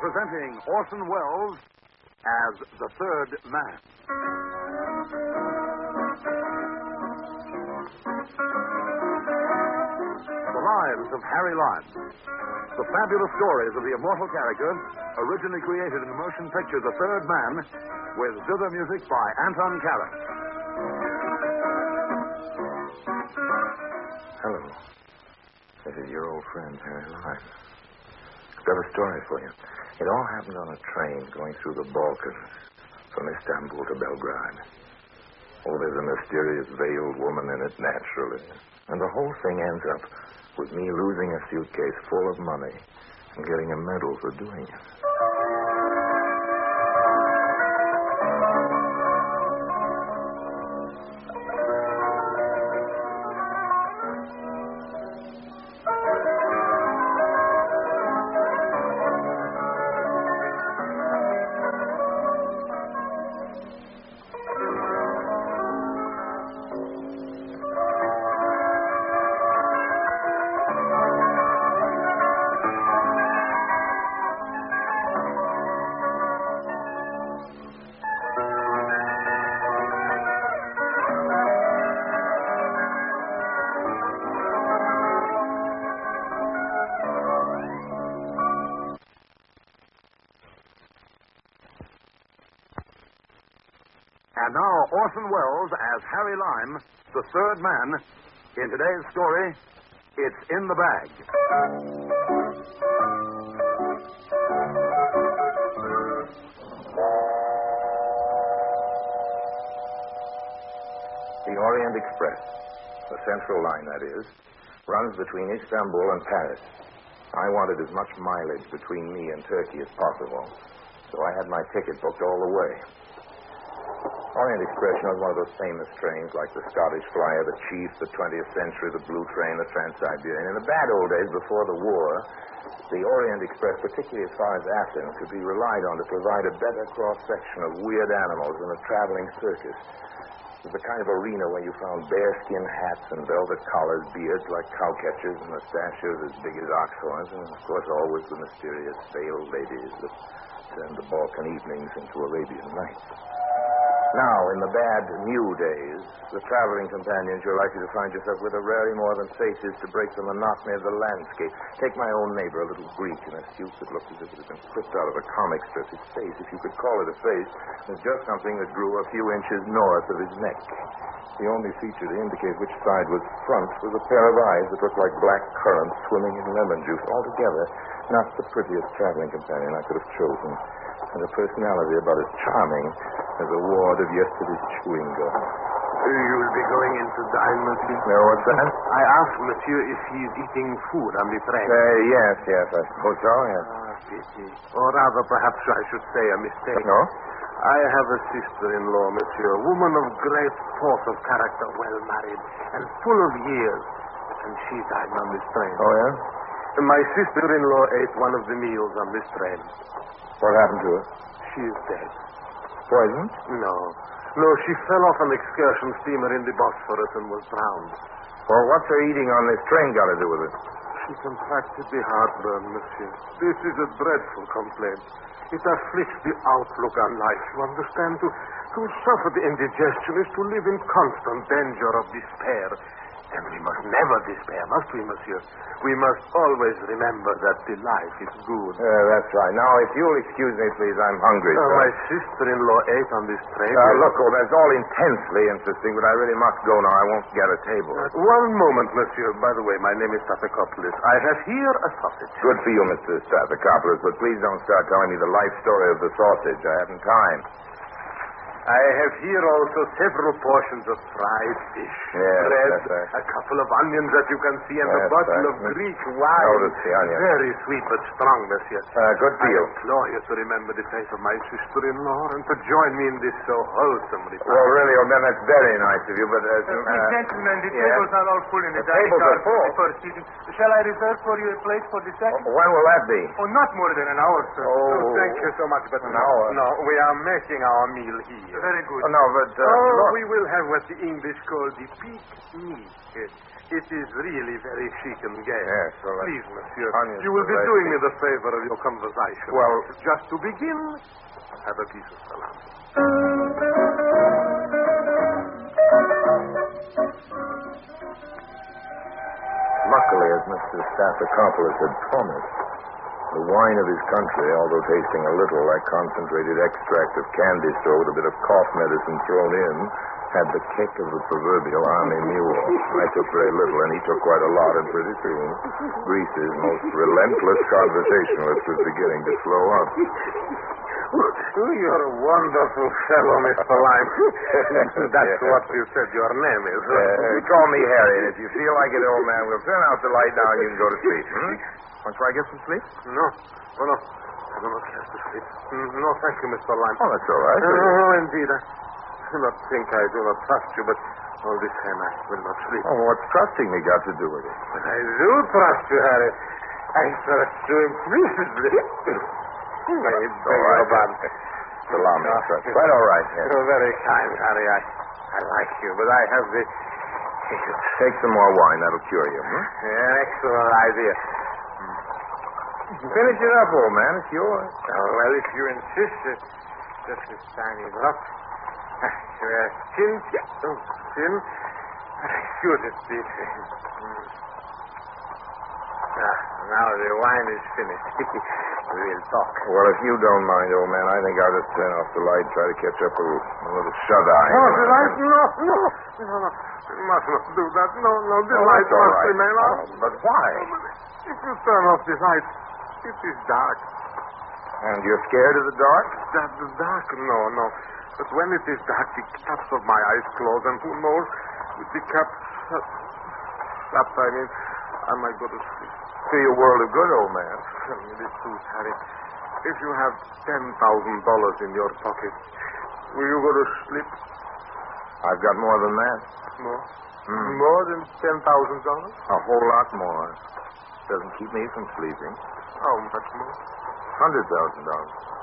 presenting Orson Welles as the Third Man. The Lives of Harry Lime. The fabulous stories of the immortal character, originally created in the motion picture The Third Man, with zither music by Anton Karas. Hello. This is your old friend, Harry Lime. I've got a story for you. It all happened on a train going through the Balkans from Istanbul to Belgrade. Oh, there's a mysterious veiled woman in it, naturally. And the whole thing ends up with me losing a suitcase full of money and getting a medal for doing it. And now, Orson Welles as Harry Lime, the Third Man. In today's story, It's in the Bag. The Orient Express, the central line, that is, runs between Istanbul and Paris. I wanted as much mileage between me and Turkey as possible, so I had my ticket booked all the way. Orient Express was one of those famous trains like the Scottish Flyer, the Chief, the 20th Century, the Blue Train, the Trans-Siberian. In the bad old days before the war, the Orient Express, particularly as far as Athens, could be relied on to provide a better cross-section of weird animals than a traveling circus. It was the kind of arena where you found bearskin hats and velvet collars, beards like cow-catchers, and mustachios as big as ox horns, and, of course, always the mysterious veiled ladies that turned the Balkan evenings into Arabian nights. Now, in the bad new days, the traveling companions, you're likely to find yourself with are rarely more than faces to break the monotony of the landscape. Take my own neighbor, a little Greek in a suit that looked as if it had been clipped out of a comic strip. His face, if you could call it a face, was just something that grew a few inches north of his neck. The only feature to indicate which side was front was a pair of eyes that looked like black currants swimming in lemon juice. Altogether, not the prettiest traveling companion I could have chosen. And a personality about as charming as a wad of yesterday's chewing gum. You will be going in to dine, monsieur? No, what's that? I asked monsieur if he is eating food on the train. Yes, I suppose so, yes. Pity. Or rather, perhaps I should say a mistake. No? I have a sister-in-law, monsieur, a woman of great force of character, well married, and full of years. And she died on this train. Oh, yeah? My sister-in-law ate one of the meals on this train. What happened to her? She is dead. Poisoned? No, she fell off an excursion steamer in the Bosphorus and was drowned. Well, what's her eating on this train got to do with it? She contracted the heartburn, monsieur. This is a dreadful complaint. It afflicts the outlook on life, you understand? To suffer the indigestion is to live in constant danger of despair. And we must never despair, must we, monsieur? We must always remember that the life is good. That's right. Now, if you'll excuse me, please, I'm hungry. My sister-in-law ate on this train. Look, that's all intensely interesting, but I really must go now. I won't get a table. One moment, monsieur. By the way, my name is Stathopoulos. I have here a sausage. Good for you, Mr. Stathopoulos, but please don't start telling me the life story of the sausage. I haven't time. I have here also several portions of fried fish, bread, a couple of onions that you can see, and a bottle of Greek wine. Notice the onions. Very sweet but strong, monsieur. Good deal. I implore you to remember the face of my sister-in-law and to join me in this so wholesome repast. Well, really, then that's very nice of you, but... gentlemen, the tables are all full in the dining car. The tables are full? First seating. Shall I reserve for you a place for the second? When will that be? Oh, not more than an hour, sir. Oh, thank you so much, but an hour? No, we are making our meal here. Very good. Oh, no, but... look. we will have what the English call the pique-nique. It is really very chic and gay. Yes, well, Please, monsieur, onions you will are be right doing thing. me the favor of your conversation. Well... Just to begin, have a piece of salami. Luckily, as Mr. Stathopoulos had promised, the wine of his country, although tasting a little like concentrated extract of candy store with a bit of cough medicine thrown in, had the kick of the proverbial army mule. I took very little, and he took quite a lot, and pretty soon, Grease's most relentless conversationalist was beginning to slow up. You're a wonderful fellow, Mr. Lime. That's Yeah. what you said your name is. Call me Harry, and if you feel like it, old man, we'll turn out the light now and you can go to sleep. Want to try to get some sleep? No. Oh, no. I do not care to sleep. No, thank you, Mr. Lime. Oh, that's all right. No, indeed. I do not think I do not trust you, but all the same, I will not sleep. Oh, what's trusting me got to do with it? But I do trust you, Harry. I trust you implicitly. I beg your pardon. Salami, trust. Quite all right, Harry. You're very kind, Harry. I like you, but I have the hiccups. Take some more wine. That'll cure you. Excellent idea. Finish it up, old man. It's yours. Oh, well, if you insist, just a tiny drop. Chin. Oh, chin. Excuse it, please. Now the wine is finished. We will talk. Well, if you don't mind, old man, I think I'll just turn off the light, try to catch up a little shut-eye. No, the light, no. You must not do that. No, the Oh, light that's all must right. remain on. But why? If you turn off the light, it is dark. And you're scared of the dark? That the dark? No. But when it is dark, the caps of my eyes close, and who knows, with the caps shut, I might go to sleep. To your world of good, old man. Tell me the truth, Harry. If you have $10,000 in your pocket, will you go to sleep? I've got more than that. More? More than $10,000? A whole lot more. Doesn't keep me from sleeping. How much more? $100,000. $100,000?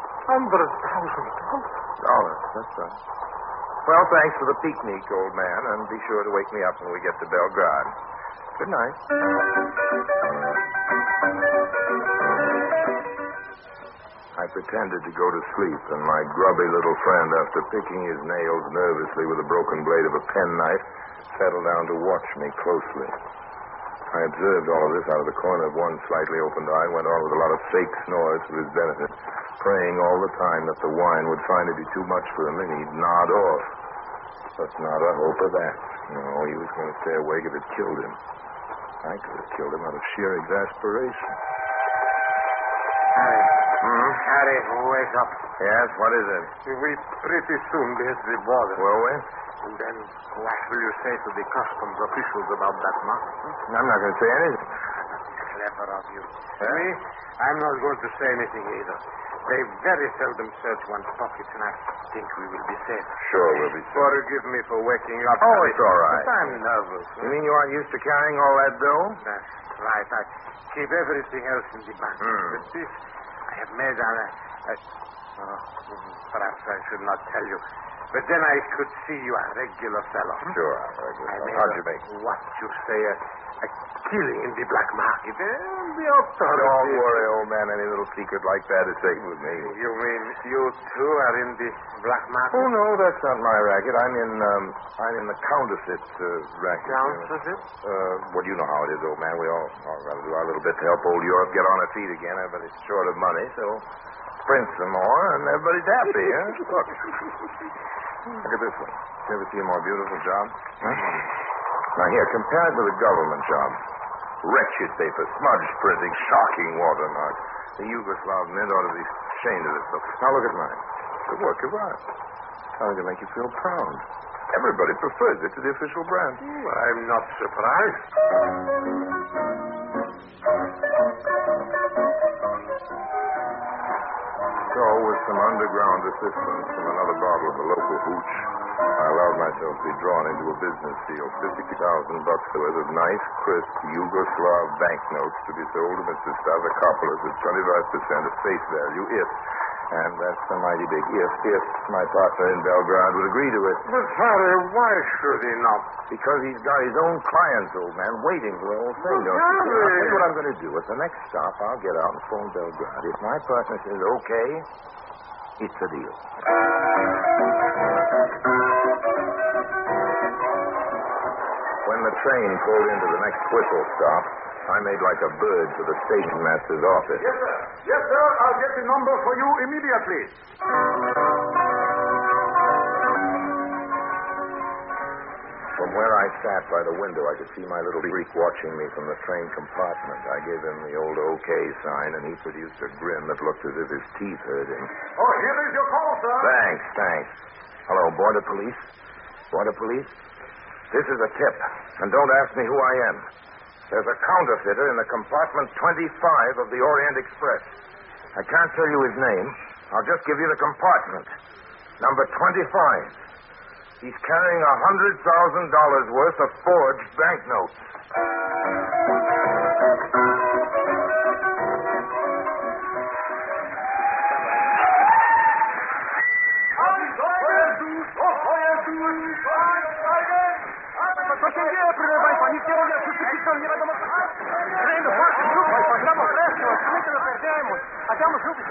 Dollars, that's right. Well, thanks for the picnic, old man, and be sure to wake me up when we get to Belgrade. Good night. I pretended to go to sleep, and my grubby little friend, after picking his nails nervously with a broken blade of a penknife, settled down to watch me closely. I observed all of this out of the corner of one slightly opened eye and went on with a lot of fake snores for his benefit, praying all the time that the wine would finally be too much for him and he'd nod off. But not a hope of that. No, he was going to stay awake if it killed him. I could have killed him out of sheer exasperation. Harry, wake up. Yes, what is it? We pretty soon get the border. Will we? And then what will you say to the customs officials about that mark? I'm not going to say anything. Clever of you. Me, I'm not going to say anything either. They very seldom search one's pockets, and I think we will be safe. Sure, we'll be safe. Forgive me for waking up. Oh, it's all right. But I'm nervous. You mean you aren't used to carrying all that dough? That's right. I keep everything else in the bank. But this, I have made perhaps I should not tell you. But then I could see you a regular fellow. Sure, how'd you make? What you say, a killing in the black market. The authorities. Don't worry, old man. Any little secret like that is safe with me. You mean you too are in the black market? Oh, no, that's not my racket. I'm in the counterfeit racket. Counterfeit? Well, you know how it is, old man. We all got to do our little bit to help old Europe get on her feet again. Everybody's short of money, so print some more, and everybody's happy, huh? Look at this one. You ever see a more beautiful job? Huh? Now, here, compare it with a government job. Wretched paper, smudged printing, shocking watermarks. The Yugoslav Mint ought to be ashamed of this stuff. Now, look at mine. It's a work of art. Something to make you feel proud. Everybody prefers it to the official brand. I'm not surprised. So, with some underground assistance from another bottle of the local hooch, I allowed myself to be drawn into a business deal. $50,000 worth of nice, crisp Yugoslav banknotes to be sold to Mr. Stavrakopoulos at 25% of face value if, And that's a mighty big if my partner in Belgrade would agree to it. But, Harry, why should he not? Because he's got his own clients, old man, waiting for the whole thing, don't you? Harry! I'll tell you what I'm going to do. At the next stop, I'll get out and phone Belgrade. If my partner says okay, it's a deal. When the train pulled into the next whistle stop, I made like a bird for the station master's office. Yes, sir. Yes, sir. I'll get the number for you immediately. From where I sat by the window, I could see my little Greek watching me from the train compartment. I gave him the old OK sign, and he produced a grin that looked as if his teeth hurt him. Oh, here is your call, sir. Thanks. Hello, Border Police? Border Police? This is a tip, and don't ask me who I am. There's a counterfeiter in the compartment 25 of the Orient Express. I can't tell you his name. I'll just give you the compartment. Number 25. He's carrying $100,000 worth of forged banknotes. Co się dzieje, proszę Państwa? Nic nie robię, wszyscy krzyczą, nie wiadomo co. Prendo forte, subito, facciamo presto, altrimenti lo perdiamo. Facciamo subito.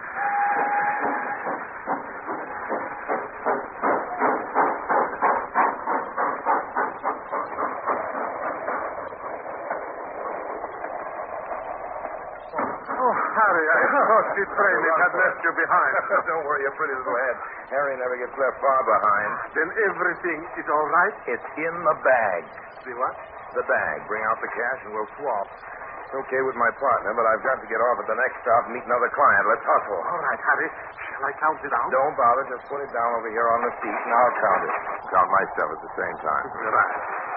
Oh, Harry, I thought the train had left you behind. Don't worry, your pretty little head. Harry never gets left far behind. Then everything is all right? It's in the bag. The what? The bag. Bring out the cash and we'll swap. It's okay with my partner, but I've got to get off at the next stop and meet another client. Let's hustle. All right, Harry. Shall I count it out? Don't bother. Just put it down over here on the seat and I'll count it. Count my stuff at the same time. Right.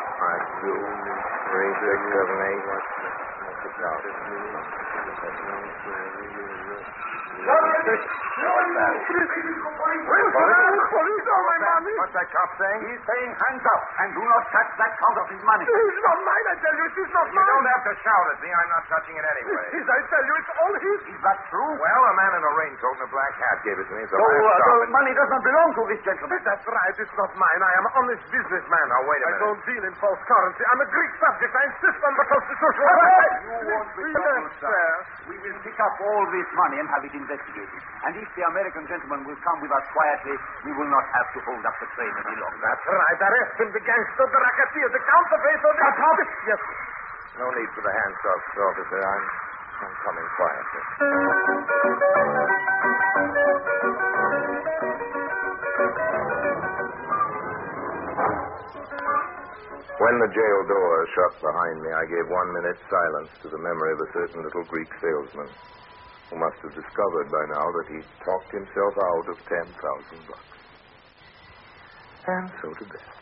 1, 2, 3, 6, 7, 8. Police on my money. What's that cop saying? He's saying hands up and do not touch that counterfeit money. It's not mine, I tell you. It's not You don't have to shout at me. I'm not touching it anyway. It is, I tell you. It's all his. Is that true? Well, a man in a raincoat and a black hat gave it to me. So the money does not belong to this gentleman. That's right. It's not mine. I am an honest businessman. Now, wait a I minute. don't deal in false currency. I'm a Greek subject. I insist on the constitutional You right. won't be Yes, able to, sir. We will pick up all this money and have it investigated. And if the American gentleman will come with us quietly, we will not have to hold up the train any longer. That's right. Arrest him, the gangster, the racketeer, the counterfeiter. Yes. No need for the handcuffs, officer. I'm coming quietly. When the jail door shut behind me, I gave 1 minute's silence to the memory of a certain little Greek salesman who must have discovered by now that he'd talked himself out of $10,000. And so to bed.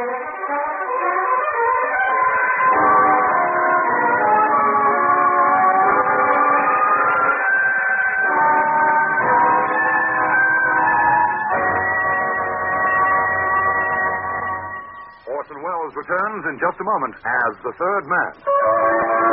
Orson Welles returns in just a moment as the third man.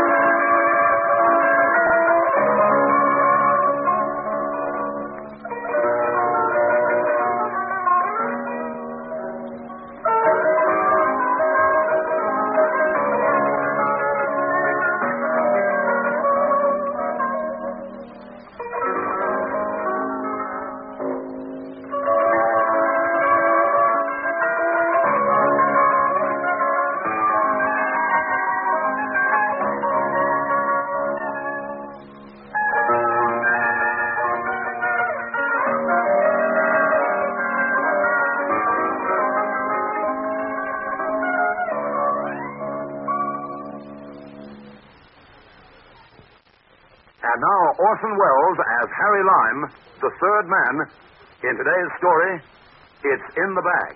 And now Orson Welles as Harry Lime, the third man. In today's story, It's in the Bag.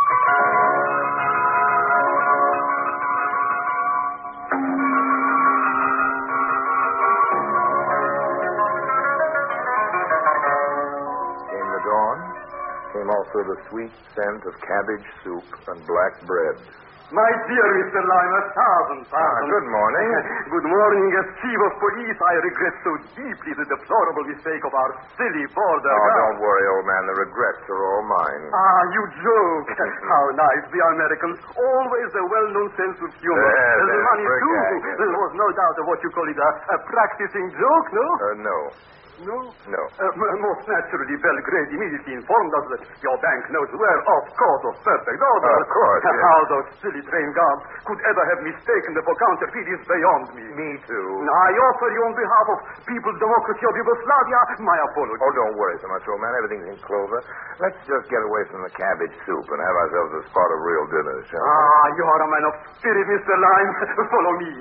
Came the dawn, came also the sweet scent of cabbage soup and black bread, My dear Mr. Lime, 1,000 pardons. Good morning. Good morning. As chief of police, I regret so deeply the deplorable mistake of our silly border Oh, guard. don't worry, old man. The regrets are all mine. Ah, you joke. How nice. The Americans. Always a well-known sense of humor. Yes, The yes, money, too. forget it. There was no doubt of what you call it, a practicing joke, no? No. No? No. Most naturally, Belgrade immediately informed us that your bank notes were, of course, of perfect order. Of course, yes. How those silly train guards could ever have mistaken them for counterfeit is beyond me. Me too. I offer you on behalf of People's Democracy of Yugoslavia my apology. Oh, don't worry so much, old man. Everything's in clover. Let's just get away from the cabbage soup and have ourselves a spot of real dinner, shall we? Ah, you are a man of spirit, Mr. Lime. Follow me.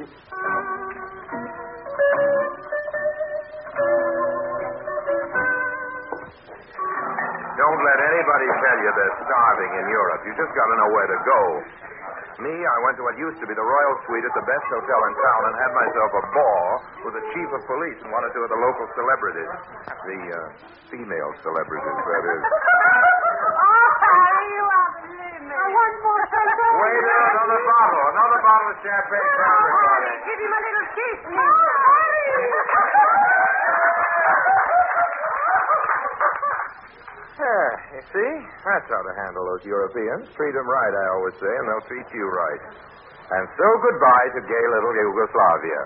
Don't let anybody tell you they're starving in Europe. You just got to know where to go. Me, I went to what used to be the Royal Suite at the best hotel in town and had myself a ball with the chief of police and one or two of the local celebrities. The female celebrities, that is. One more time. Wait, another bottle of champagne for everybody. Give him a little kiss. Yeah, you see? That's how to handle those Europeans. Treat them right, I always say, and they'll treat you right. And so goodbye to gay little Yugoslavia.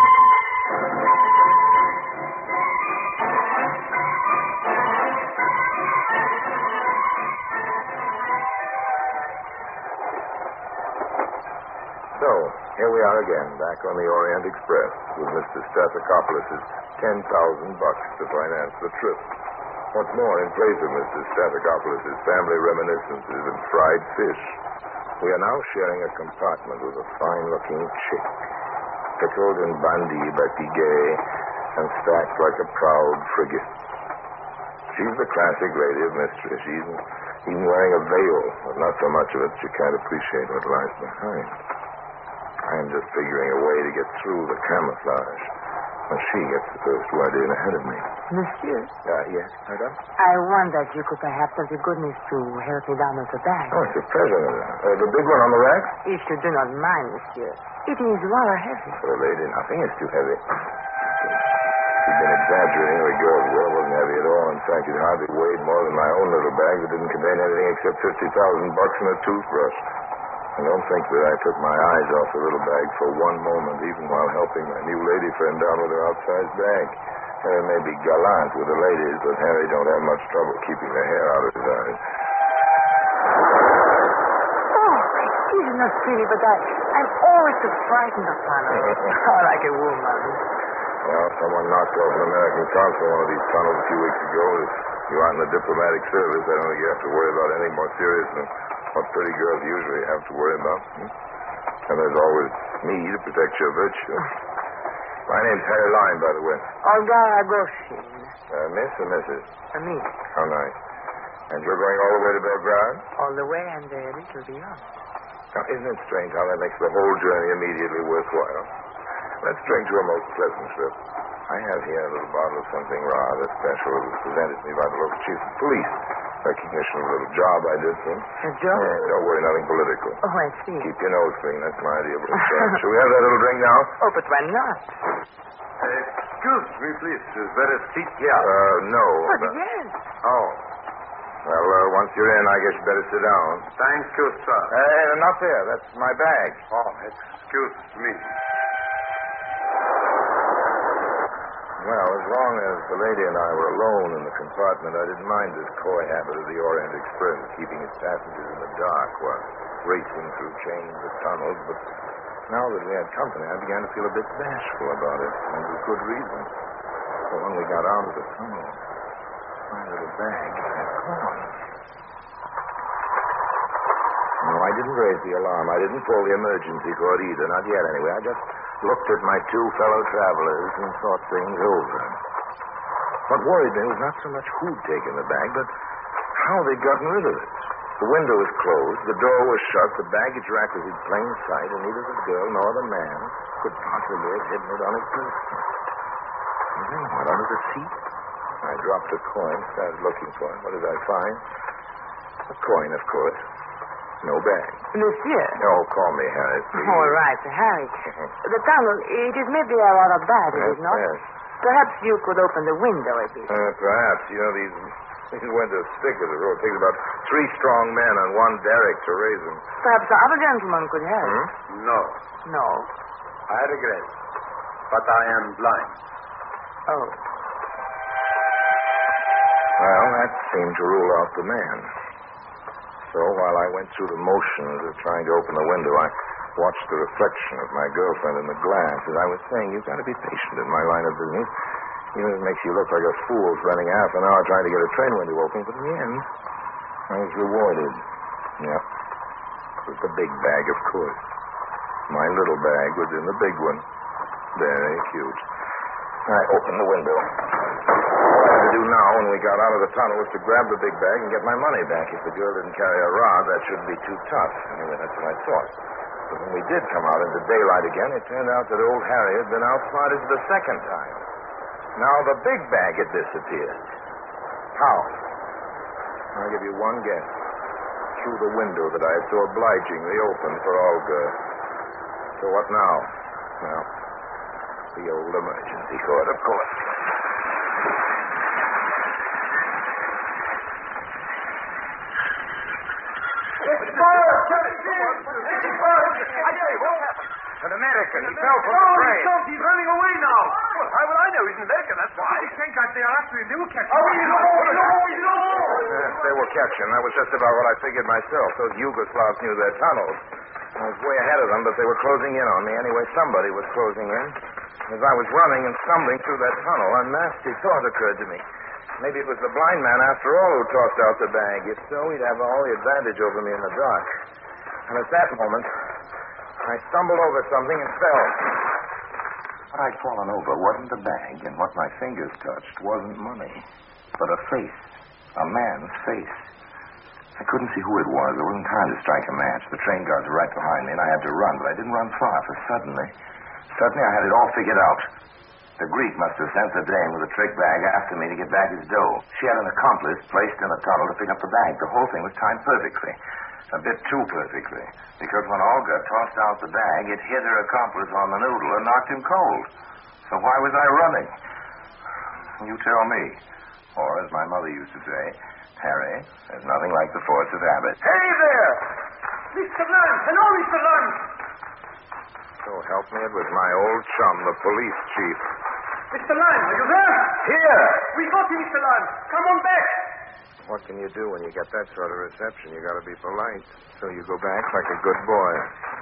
So, here we are again, back on the Orient Express with Mr. Stathopoulos' $10,000 to finance the trip. What's more, in place of Mr. Stathopoulos' family reminiscences and fried fish, we are now sharing a compartment with a fine-looking chick, pickled in bandi batigay and stacked like a proud frigate. She's the classic lady of mystery. She's even wearing a veil, but not so much of it you can't appreciate what lies behind. I am just figuring a way to get through the camouflage. And she gets the first word in ahead of me. Monsieur, Yes, madame? I wonder if you could perhaps have the goodness to help me down with the bag. Oh, it's a pleasure, madame. The big one on the rack? If you do not mind, monsieur. It is rather heavy. For a lady, nothing is too heavy. She'd been exaggerating. The girl's well wasn't heavy at all. In fact, it hardly weighed more than my own little bag that didn't contain anything except $50,000 and a toothbrush. And don't think that I took my eyes off the little bag for one moment, even while helping my new lady friend down with her outsized bag. Harry may be gallant with the ladies, but Harry don't have much trouble keeping the hair out of his eyes. Oh, excuse me, not silly, but I'm always so frightened of tunnels. Like a woman. Well, someone knocked off an American consul in one of these tunnels a few weeks ago. If you aren't in the diplomatic service, I don't think you have to worry about anything more serious than what pretty girls usually have to worry about. And there's always me to protect your virtue. My name's Harry Lime, by the way. Olga Agoshin. Miss or Mrs.? Me. How nice. And you're going all the way to Belgrade? All the way and a little beyond. Now, isn't it strange how that makes the whole journey immediately worthwhile? Let's drink to a most pleasant trip. I have here a little bottle of something rather special. It was presented to me by the local chief of police. Recognition of a little job I did for him. A job? Don't worry, nothing political. Oh, I see. Keep your nose clean. That's my idea of a little job. Shall we have that little drink now? Oh, but why not? Excuse me, please. Is there a seat here? No. But yes. Oh. Well, once you're in, I guess you better sit down. Thank you, sir. Not there. That's my bag. Oh, excuse me. Well, as long as the lady and I were alone in the compartment, I didn't mind this coy habit of the Orient Express, keeping its passengers in the dark while racing through chains of tunnels. But now that we had company, I began to feel a bit bashful about it, and with good reason. So when we got out of the tunnel, my little bag had gone. No, I didn't raise the alarm. I didn't pull the emergency cord either, not yet anyway. I just looked at my two fellow travelers and thought things over. What worried me was not so much who'd taken the bag, but how they'd gotten rid of it. The window was closed, the door was shut, the baggage rack was in plain sight, and neither the girl nor the man could possibly have hidden it on his person. And then what, under the seat? I dropped a coin, started looking for it. What did I find? A coin, of course. No bag. Monsieur. Oh, call me Harry, please. All right, Harry. The tunnel, it is maybe a lot of bad, is it not? Yes. Perhaps you could open the window a bit. Perhaps. You know, these windows stick to the road. It takes about 3 strong men and 1 derrick to raise them. Perhaps the other gentleman could help. No. No. I regret. But I am blind. Oh. Well, that seemed to rule out the man. So while I went through the motions of trying to open the window, I watched the reflection of my girlfriend in the glass. As I was saying, you've got to be patient in my line of business. Even if it makes you look like a fool spending half an hour trying to get a train window open. But in the end, I was rewarded. Yeah. It was the big bag, of course. My little bag was in the big one. Very cute. I opened the window. All I had to do now when we got out of the tunnel was to grab the big bag and get my money back. If the girl didn't carry a rod, that shouldn't be too tough. Anyway, that's what I thought. But when we did come out into daylight again, it turned out that old Harry had been outsmarted for the second time. Now the big bag had disappeared. How? I'll give you one guess. Through the window that I had so obligingly opened for Olga. So what now? Well, the old emergency court, of course. An American. He fell from the train. He's running away now. Well, how will I know? He's an American, that's why. I think that they are after him. They will catch him. Yes, they will catch him. That was just about what I figured myself. Those Yugoslavs knew their tunnels. I was way ahead of them, but they were closing in on me. Anyway, somebody was closing in. As I was running and stumbling through that tunnel, a nasty thought occurred to me. Maybe it was the blind man, after all, who tossed out the bag. If so, he'd have all the advantage over me in the dark. And at that moment, I stumbled over something and fell. What I'd fallen over wasn't the bag, and what my fingers touched wasn't money, but a face. A man's face. I couldn't see who it was. There wasn't time to strike a match. The train guards were right behind me, and I had to run, but I didn't run far, for suddenly I had it all figured out. The Greek must have sent the dame with a trick bag after me to get back his dough. She had an accomplice placed in the tunnel to pick up the bag. The whole thing was timed perfectly. A bit too perfectly. Because when Olga tossed out the bag, it hit her accomplice on the noodle and knocked him cold. So why was I running? You tell me. Or, as my mother used to say, Harry, there's nothing like the force of habit. Hey there! Mr. Lund! Hello, Mr. Lund! So help me, it was my old chum, the police chief. Mr. Lund, are you there? Here! We got you, Mr. Lund. Come on back. What can you do when you get that sort of reception? You gotta be polite. So you go back like a good boy.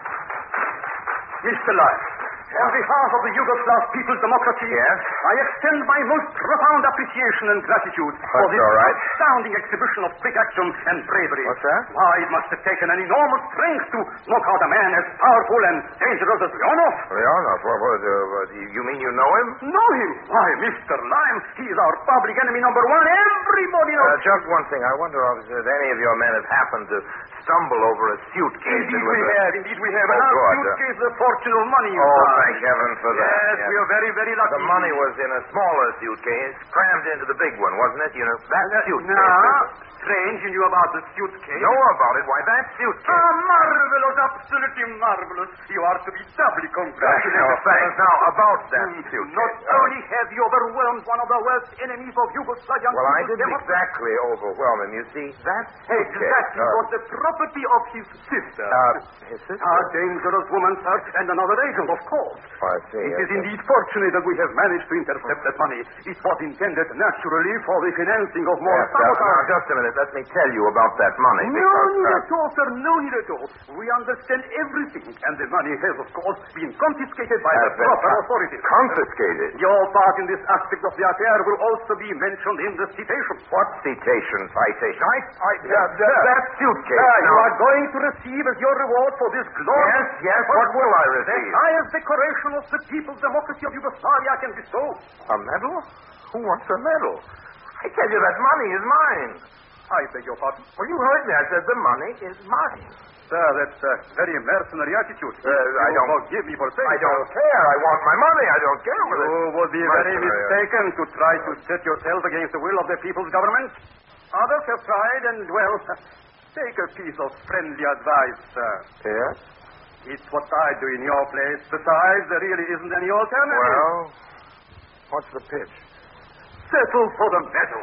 Mr. Lund, on behalf of the Yugoslav People's Democracy, Yes? I extend my most profound appreciation and gratitude for That's this all right. astounding exhibition of quick action and bravery. What's that? Why, it must have taken an enormous strength to knock out a man as powerful and dangerous as Leonov. Leonov? You mean you know him? Know him? Why, Mr. Lime, he's our public enemy number 1. Everybody knows. Just one thing. I wonder, officer, if any of your men have happened to stumble over a suitcase. Indeed we have. Oh, Our good. suitcase is a fortune of money. Oh, thank heaven for that. Yes, we are very, very lucky. The money was in a smaller suitcase, crammed into the big one, wasn't it? You know, that suitcase. Now, strange you knew about the suitcase. Know about it? Why, that suitcase. Marvelous, absolutely marvelous. You are to be doubly congratulated. Thanks. Now, about that suitcase. Not only have you overwhelmed one of the worst enemies of Yugoslavian Well, I didn't democracy. exactly overwhelm him. You see, that suitcase... Exactly. Was the property of his sister. His sister? A dangerous woman, sir, and another agent, of course. I see. It is indeed fortunate that we have managed to intercept that money. It was intended, naturally, for the financing of more sabotage. Now, just a minute. Let me tell you about that money. No need at all, sir. No need at all. We understand everything, and the money has, of course, been confiscated by the proper authorities. Confiscated? Your part in this aspect of the affair will also be mentioned in the citation. What citation? Citation? That suitcase. You are going to receive as your reward for this glorious... Yes. What will I the receive? highest decoration of the People's Democracy of Yugoslavia can bestow. A medal? Who wants a medal? I tell you, that money is mine. I beg your pardon. Well, you heard me. I said the money is mine. Sir, that's a very mercenary attitude. I don't... Forgive me for saying I don't care. I want my money. I don't care with it. You would be very Mercenary. mistaken to try to set yourself against the will of the people's government. Others have tried, and, well, take a piece of friendly advice, sir. Yes? It's what I do in your place. Besides, there really isn't any alternative. Well, what's the pitch? Settle for the medal.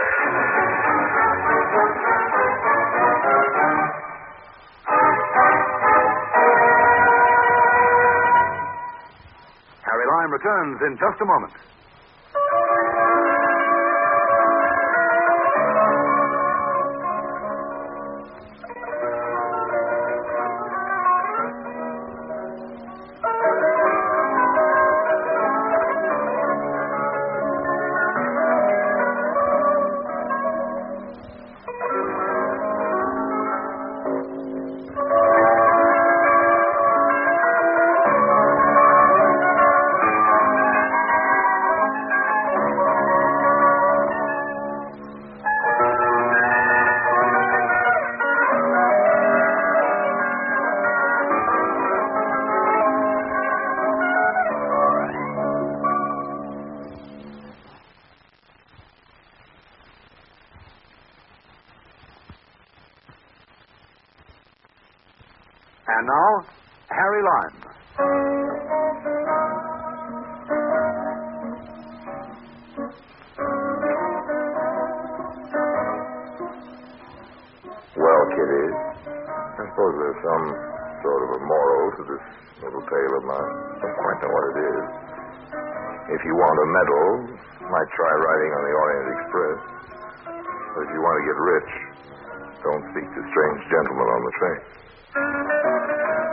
Harry Lime returns in just a moment. And now, Harry Lime. Well, kiddies, I suppose there's some sort of a moral to this little tale of mine. Don't quite know what it is. If you want a medal, might try riding on the Orient Express. But if you want to get rich, don't speak to strange gentlemen on the train.